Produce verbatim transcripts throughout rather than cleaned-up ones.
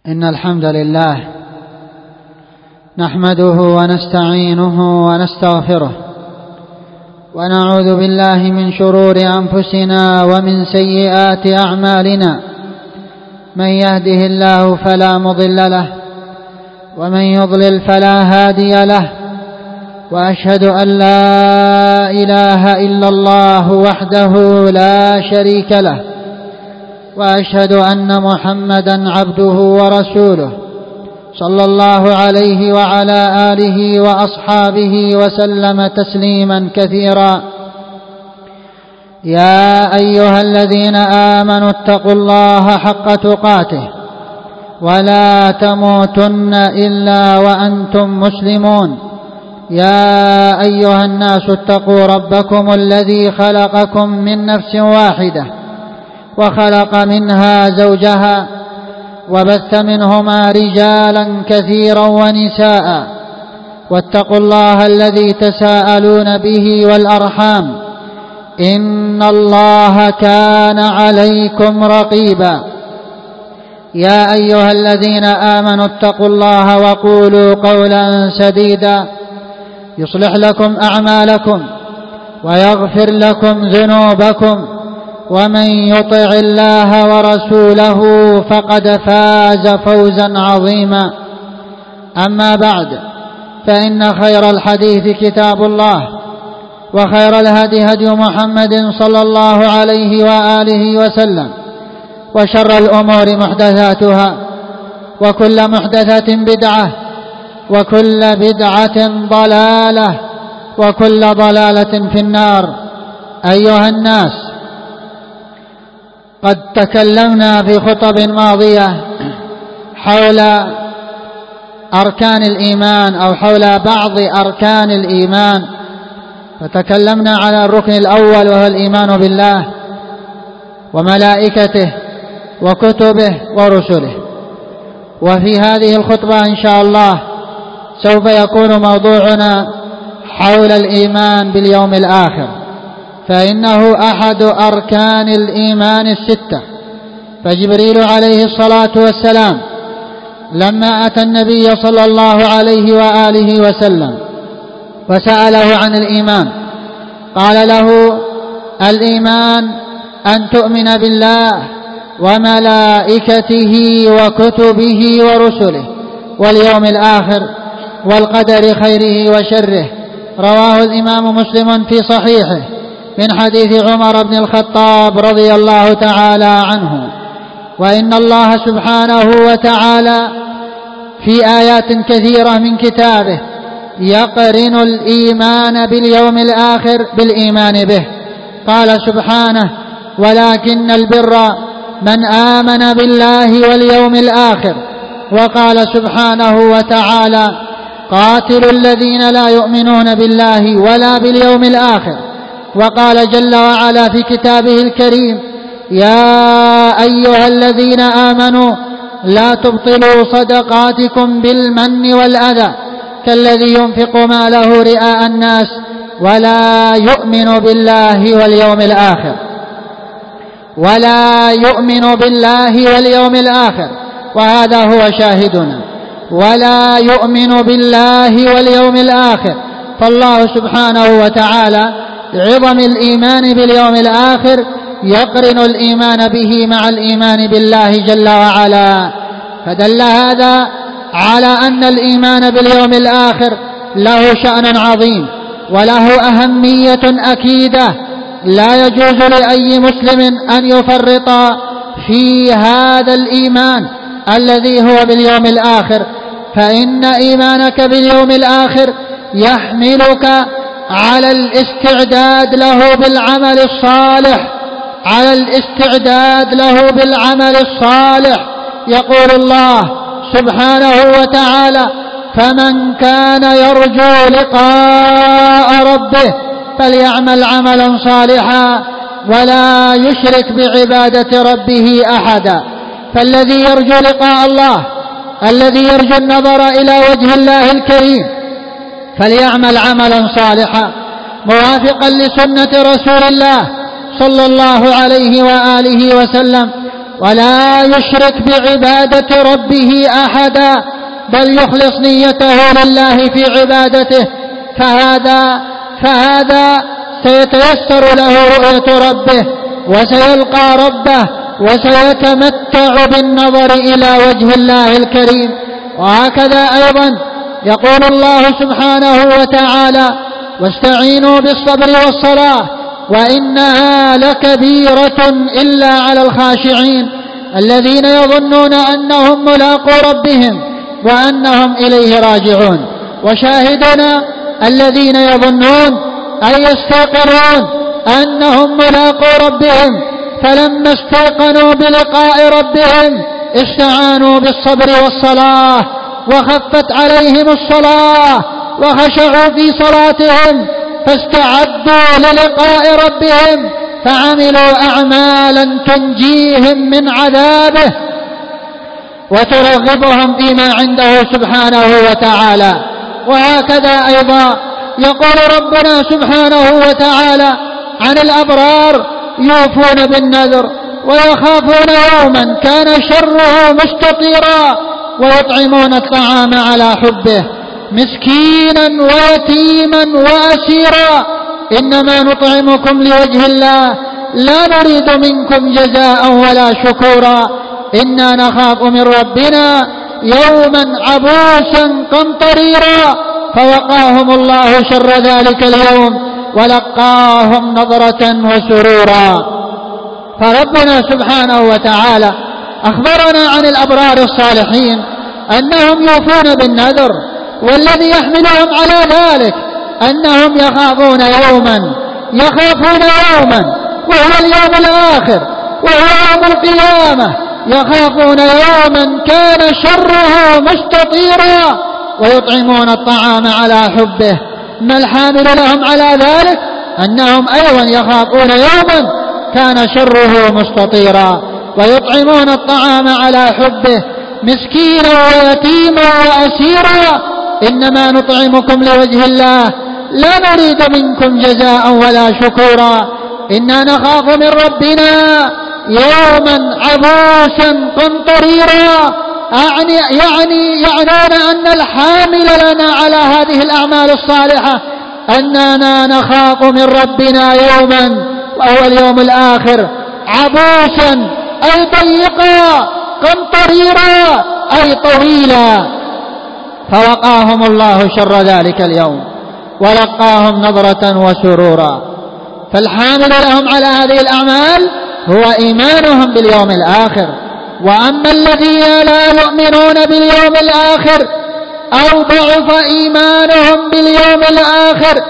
إن الحمد لله نحمده ونستعينه ونستغفره ونعوذ بالله من شرور أنفسنا ومن سيئات أعمالنا. من يهده الله فلا مضل له ومن يضلل فلا هادي له، وأشهد أن لا إله إلا الله وحده لا شريك له، وأشهد أن محمدا عبده ورسوله صلى الله عليه وعلى آله وأصحابه وسلم تسليما كثيرا. يا أيها الذين آمنوا اتقوا الله حق تقاته ولا تموتن إلا وأنتم مسلمون. يا أيها الناس اتقوا ربكم الذي خلقكم من نفس واحدة وخلق منها زوجها وبث منهما رجالا كثيرا ونساء، واتقوا الله الذي تساءلون به والأرحام إن الله كان عليكم رقيبا. يا أيها الذين آمنوا اتقوا الله وقولوا قولا سديدا يصلح لكم أعمالكم ويغفر لكم ذنوبكم، ومن يطع الله ورسوله فقد فاز فوزا عظيما. أما بعد، فإن خير الحديث كتاب الله، وخير الهدي هدي محمد صلى الله عليه وآله وسلم، وشر الأمور محدثاتها، وكل محدثة بدعة، وكل بدعة ضلالة، وكل ضلالة في النار. أيها الناس، قد تكلمنا في خطب ماضية حول أركان الإيمان أو حول بعض أركان الإيمان، فتكلمنا على الركن الأول وهو الإيمان بالله وملائكته وكتبه ورسله. وفي هذه الخطبة إن شاء الله سوف يكون موضوعنا حول الإيمان باليوم الآخر، فإنه أحد أركان الإيمان الستة. فجبريل عليه الصلاة والسلام لما أتى النبي صلى الله عليه وآله وسلم وسأله عن الإيمان قال له: الإيمان أن تؤمن بالله وملائكته وكتبه ورسله واليوم الآخر والقدر خيره وشره. رواه الإمام مسلم في صحيحه من حديث عمر بن الخطاب رضي الله تعالى عنه. وإن الله سبحانه وتعالى في آيات كثيرة من كتابه يقرن الإيمان باليوم الآخر بالإيمان به. قال سبحانه: ولكن البر من آمن بالله واليوم الآخر. وقال سبحانه وتعالى: قاتلوا الذين لا يؤمنون بالله ولا باليوم الآخر. وقال جل وعلا في كتابه الكريم: يا أيها الذين آمنوا لا تبطلوا صدقاتكم بالمن والأذى كالذي ينفق ماله رئاء الناس ولا يؤمن بالله واليوم الآخر ولا يؤمن بالله واليوم الآخر وهذا هو شاهدنا، ولا يؤمن بالله واليوم الآخر. فالله سبحانه وتعالى عظم الإيمان باليوم الآخر يقرن الإيمان به مع الإيمان بالله جل وعلا، فدل هذا على أن الإيمان باليوم الآخر له شأن عظيم وله أهمية أكيدة، لا يجوز لأي مسلم أن يفرط في هذا الإيمان الذي هو باليوم الآخر، فإن إيمانك باليوم الآخر يحملك على الاستعداد له بالعمل الصالح على الاستعداد له بالعمل الصالح. يقول الله سبحانه وتعالى: فمن كان يرجو لقاء ربه فليعمل عملا صالحا ولا يشرك بعبادة ربه أحدا. فالذي يرجو لقاء الله، الذي يرجو النظر إلى وجه الله الكريم، فليعمل عملا صالحا موافقا لسنة رسول الله صلى الله عليه وآله وسلم ولا يشرك بعبادة ربه أحدا، بل يخلص نيته لله في عبادته، فهذا فهذا سيتيسر له رؤية ربه وسيلقى ربه وسيتمتع بالنظر إلى وجه الله الكريم. وهكذا أيضا يقول الله سبحانه وتعالى: واستعينوا بالصبر والصلاة وإنها لكبيرة إلا على الخاشعين الذين يظنون أنهم ملاقو ربهم وأنهم إليه راجعون. وشاهدنا الذين يظنون أي يستيقنون أنهم ملاقو ربهم، فلما استيقنوا بلقاء ربهم استعانوا بالصبر والصلاة وخفت عليهم الصلاة وخشعوا في صلاتهم، فاستعدوا للقاء ربهم فعملوا أعمالا تنجيهم من عذابه وترغبهم فيما عنده سبحانه وتعالى. وهكذا أيضا يقول ربنا سبحانه وتعالى عن الأبرار: يوفون بالنذر ويخافون يوما كان شره مستطيرا ويطعمون الطعام على حبه مسكينا ويتيما وأسيرا إنما نطعمكم لوجه الله لا نريد منكم جزاء ولا شكورا إنا نخاف من ربنا يوما عبوسا قمطريرا فوقاهم الله شر ذلك اليوم ولقاهم نضرة وسرورا. فربنا سبحانه وتعالى أخبرنا عن الأبرار الصالحين أنهم يوفون بالنذر، والذي يحملهم على ذلك أنهم يخافون يوما يخافون يوما وهو اليوم الآخر وهو يوم القيامة، يخافون يوما كان شره مستطيرا ويطعمون الطعام على حبه. ما الحامل لهم على ذلك؟ أنهم أيضا يخافون يوما كان شره مستطيرا ويطعمون الطعام على حبه مسكينا ويتيما وأسيرا إنما نطعمكم لوجه الله لا نريد منكم جزاء ولا شكورا إنا نخاف من ربنا يوما عبوسا قمطريرا. يعني يعني يعنون أن الحامل لنا على هذه الأعمال الصالحة أننا نخاف من ربنا يوما وهو اليوم الآخر عبوسا أي ضيقا قمطريرا أي طويلا، فوقاهم الله شر ذلك اليوم ولقاهم نضرة وسرورا. فالحامل لهم على هذه الأعمال هو إيمانهم باليوم الآخر. وأما الذين لا يؤمنون باليوم الآخر أو ضعف إيمانهم باليوم الآخر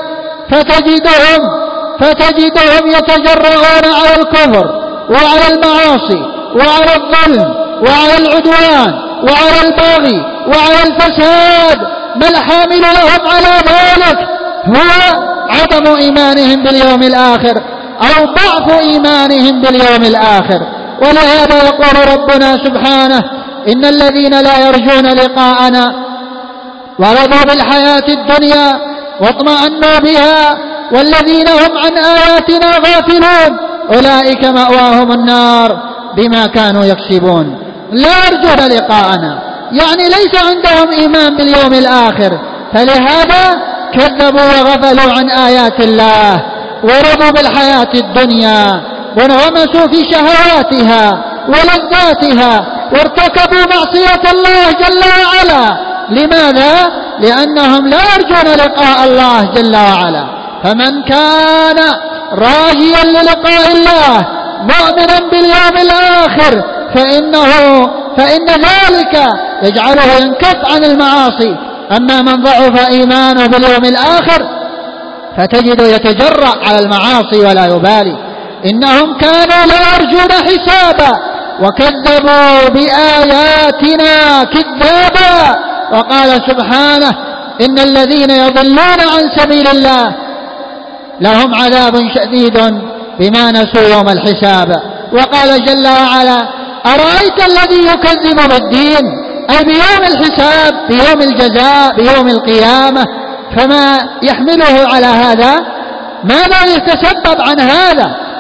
فتجدهم فتجدهم يتجرؤون على الكفر وعلى المعاصي وعلى الظلم وعلى العدوان وعلى البغي وعلى الفساد. ما الحامل لهم على ذلك هو عدم إيمانهم باليوم الآخر أو ضعف إيمانهم باليوم الآخر. ولهذا يقول ربنا سبحانه: إن الذين لا يرجون لقاءنا ورضوا بالحياة الدنيا واطمأنوا بها والذين هم عن آياتنا غافلون أولئك مأواهم النار بما كانوا يكسبون. لا يرجون لقاءنا يعني ليس عندهم إيمان باليوم الآخر، فلهذا كذبوا وغفلوا عن آيات الله ورضوا بالحياة الدنيا وانغمسوا في شهواتها ولذاتها وارتكبوا معصية الله جل وعلا. لماذا؟ لأنهم لا يرجون لقاء الله جل وعلا. فمن كان راجيا للقاء الله مؤمنا باليوم الآخر فإنه فإن ذلك يجعله ينكف عن المعاصي. أما من ضعف إيمانه باليوم الآخر فتجد يتجرأ على المعاصي ولا يبالي. إنهم كانوا لا يرجون حسابا وكذبوا بآياتنا كذابا. وقال سبحانه: إن الذين يضلون عن سبيل الله لهم عذاب شديد بما نسوا يوم الحساب. وقال جل وعلا: أرأيت الذي يكذب بالدين أي بيوم الحساب بيوم الجزاء بيوم القيامة، فما يحمله على هذا؟ ماذا يتسبب عن هذا؟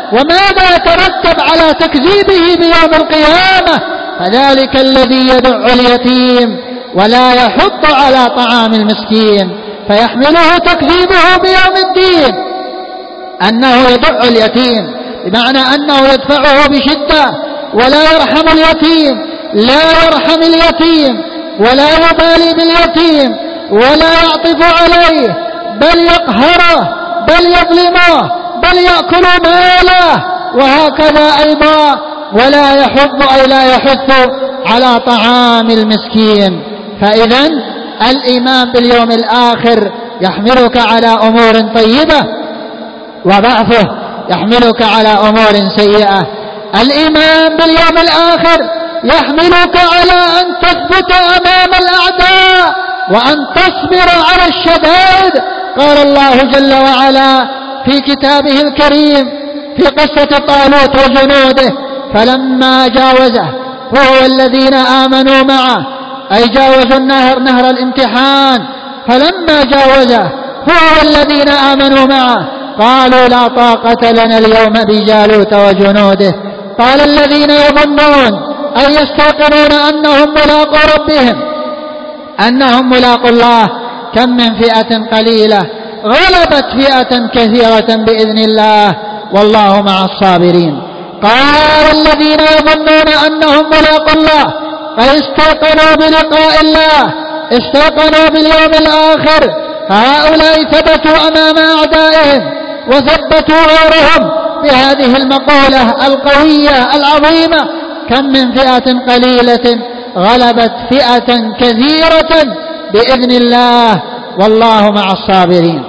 وماذا يترتب على تكذيبه بيوم القيامة؟ فذلك الذي يدع اليتيم ولا يحض على طعام المسكين، فيحمله تكذيبه بيوم الدين أنه يدع اليتيم، بمعنى أنه يدفعه بشدة ولا يرحم اليتيم، لا يرحم اليتيم ولا يبالي باليتيم ولا يعطف عليه، بل يقهره، بل يظلمه، بل يأكل ماله، وهكذا أيضا ولا يحض أي لا يحث على طعام المسكين. فإذا الإيمان باليوم الآخر يحملك على أمور طيبة، وضعفه يحملك على أمور سيئة. الإيمان باليوم الآخر يحملك على أن تثبت أمام الأعداء وأن تصبر على الشدائد. قال الله جل وعلا في كتابه الكريم في قصة طالوت وجنوده: فلما جاوزه هو والذين آمنوا معه، أي جاوزوا النهر، نهر الامتحان، فلما جاوزه هو والذين آمنوا معه قالوا لا طاقة لنا اليوم بجالوت وجنوده. قال الذين يظنون أن يستيقنون أنهم ملاقو ربهم أنهم ملاقو الله كم من فئة قليلة غلبت فئة كثيرة بإذن الله والله مع الصابرين. قال الذين يظنون أنهم ملاقو الله أي استيقنوا بلقاء الله، استيقنوا باليوم الآخر، هؤلاء ثبتوا أمام أعدائهم وثبتوا غيرهم بهذه المقولة القوية العظيمة: كم من فئة قليلة غلبت فئة كثيرة بإذن الله والله مع الصابرين.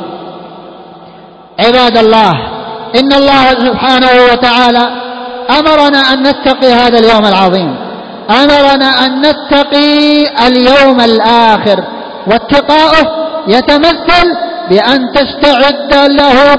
عباد الله، إن الله سبحانه وتعالى أمرنا أن نتقي هذا اليوم العظيم، أمرنا أن نتقي اليوم الآخر، واتقاؤه يتمثل بأن تستعد له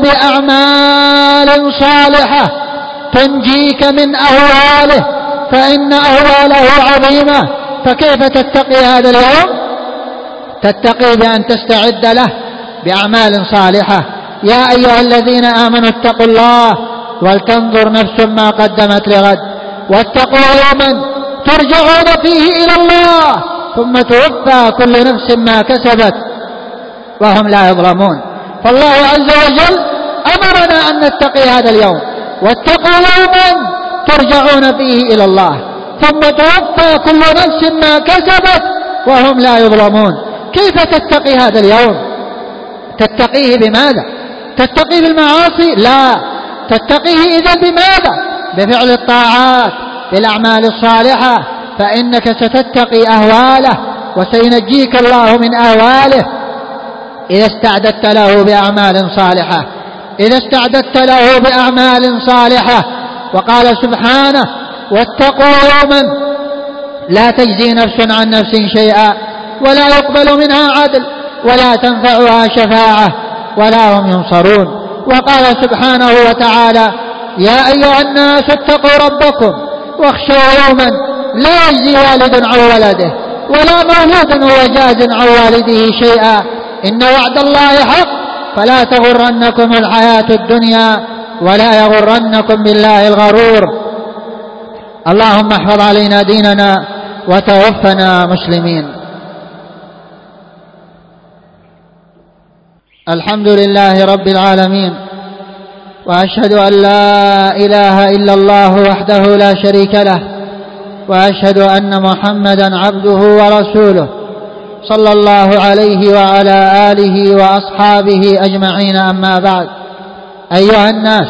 بأعمال صالحة تنجيك من أهواله، فإن أهواله عظيمة. فكيف تتقي هذا اليوم؟ تتقي بأن تستعد له بأعمال صالحة. يا أيها الذين آمنوا اتقوا الله ولتنظر نفس ما قدمت لغد واتقوا يوما ترجعون فيه إلى الله ثم توفى كل نفس ما كسبت وهم لا يظلمون. فالله عز وجل أمرنا أن نتقي هذا اليوم: واتقوا يوما ترجعون فيه إلى الله ثم توفى كل نفس ما كسبت وهم لا يظلمون. كيف تتقي هذا اليوم؟ تتقيه بماذا؟ تتقيه بالمعاصي؟ لا، تتقيه إذن بماذا؟ بفعل الطاعات، بالأعمال الصالحة، فإنك ستتقي أهواله وسينجيك الله من أهواله إذا استعددت له بأعمال صالحة، إذا استعددت له بأعمال صالحة. وقال سبحانه: واتقوا يوما لا تجزي نفس عن نفس شيئا ولا يقبل منها عدل ولا تنفعها شفاعة ولا هم ينصرون. وقال سبحانه وتعالى: يا أيها الناس اتقوا ربكم واخشوا يوما لا يجزي والد عن ولده ولا مولود هو جاز عن والده شيئا إن وعد الله حق فلا تغرنكم الحياة الدنيا ولا يغرنكم بالله الغرور. اللهم احفظ علينا ديننا وتوفنا مسلمين. الحمد لله رب العالمين، وأشهد أن لا إله إلا الله وحده لا شريك له، وأشهد أن محمدا عبده ورسوله صلى الله عليه وعلى آله وأصحابه أجمعين. أما بعد، أيها الناس،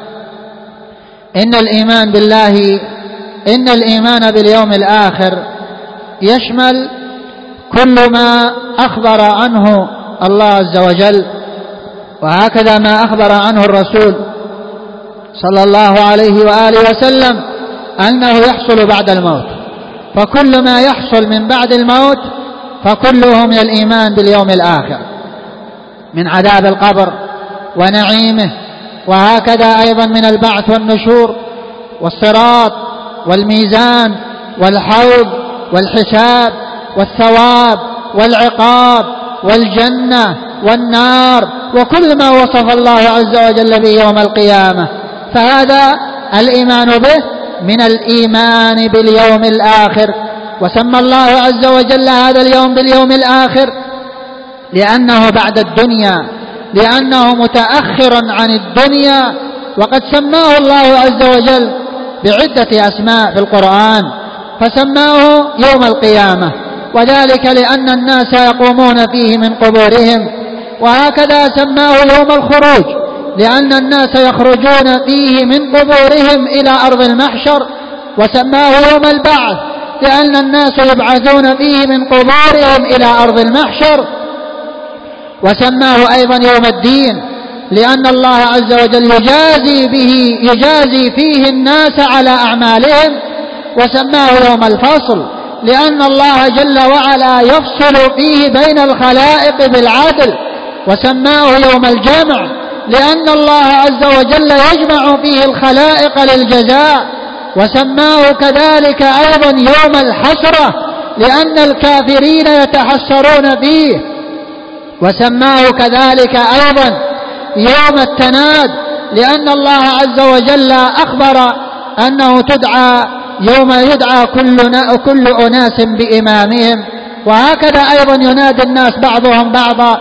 إن الإيمان بالله إن الإيمان باليوم الآخر يشمل كل ما أخبر عنه الله عز وجل، وهكذا ما أخبر عنه الرسول صلى الله عليه وآله وسلم أنه يحصل بعد الموت. فكل ما يحصل من بعد الموت فكله من الإيمان باليوم الآخر، من عذاب القبر ونعيمه، وهكذا أيضا من البعث والنشور والصراط والميزان والحوض والحساب والثواب والعقاب والجنة والنار، وكل ما وصف الله عز وجل به يوم القيامة. فهذا الإيمان به من الإيمان باليوم الآخر. وسمى الله عز وجل هذا اليوم باليوم الآخر لأنه بعد الدنيا، لأنه متأخر عن الدنيا، وقد سماه الله عز وجل بعدة أسماء في القرآن، فسماه يوم القيامة، وذلك لأن الناس يقومون فيه من قبورهم، وهكذا سماه يوم الخروج لأن الناس يخرجون فيه من قبورهم إلى أرض المحشر، وسماه يوم البعث لأن الناس يبعثون فيه من قبورهم إلى أرض المحشر، وسماه أيضا يوم الدين لأن الله عز وجل يجازي به يجازي فيه الناس على أعمالهم، وسماه يوم الفصل لأن الله جل وعلا يفصل فيه بين الخلائق بالعدل، وسماه يوم الجمع لأن الله عز وجل يجمع فيه الخلائق للجزاء، وسماه كذلك أيضا يوم الحسرة لأن الكافرين يتحسرون فيه، وسماه كذلك أيضا يوم التناد لأن الله عز وجل أخبر أنه تدعى يوم يدعى كل, كل أناس بإمامهم، وهكذا أيضا ينادي الناس بعضهم بعضا،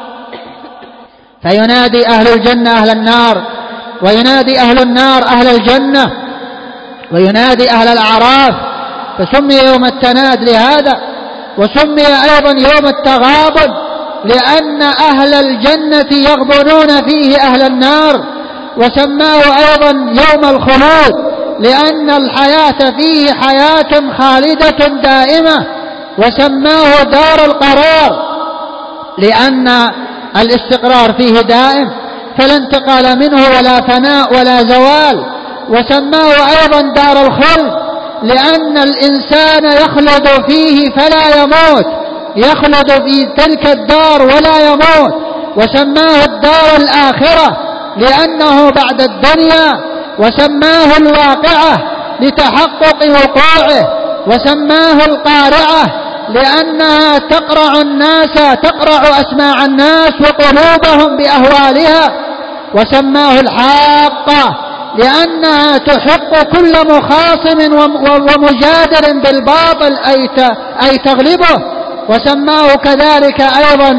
فينادي أهل الجنة أهل النار، وينادي أهل النار أهل الجنة، وينادي أهل الأعراف، فسمي يوم التناد لهذا. وسمي أيضا يوم التغابن لأن أهل الجنة يغبنون فيه أهل النار، وسماه أيضا يوم الخلود لأن الحياة فيه حياة خالدة دائمة، وسماه دار القرار لأن الاستقرار فيه دائم فلا انتقال منه ولا فناء ولا زوال، وسماه أيضا دار الخلد لأن الإنسان يخلد فيه فلا يموت، يخلد في تلك الدار ولا يموت، وسماه الدار الآخرة لأنه بعد الدنيا، وسماه الواقعة لتحقق وقوعه، وسماه القارعة لأنها تقرع الناس تقرع أسماع الناس وقلوبهم بأهوالها، وسماه الحاقة لأنها تحق كل مخاصم ومجادل بالباطل أي تغلبه، وسماه كذلك أيضا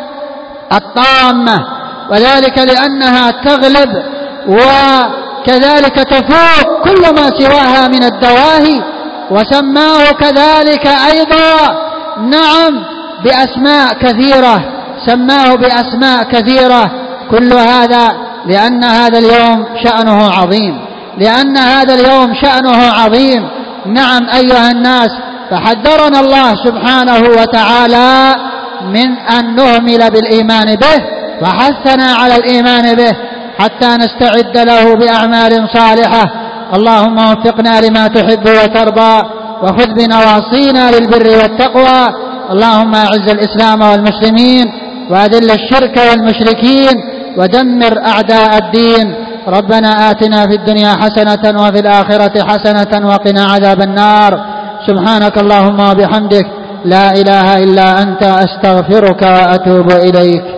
الطامة وذلك لأنها تغلب وكذلك تفوق كل ما سواها من الدواهي، وسماه كذلك أيضا نعم بأسماء كثيرة، سماه بأسماء كثيرة، كل هذا لأن هذا اليوم شأنه عظيم، لأن هذا اليوم شأنه عظيم. نعم أيها الناس، فحذرنا الله سبحانه وتعالى من أن نهمل بالإيمان به، وحثنا على الإيمان به حتى نستعد له بأعمال صالحة. اللهم وفقنا لما تحب وترضى، وخذ بنواصينا للبر والتقوى. اللهم أعز الإسلام والمسلمين، وأذل الشرك والمشركين، ودمر أعداء الدين. ربنا آتنا في الدنيا حسنة وفي الآخرة حسنة وقنا عذاب النار. سبحانك اللهم وبحمدك، لا إله إلا أنت، أستغفرك وأتوب إليك.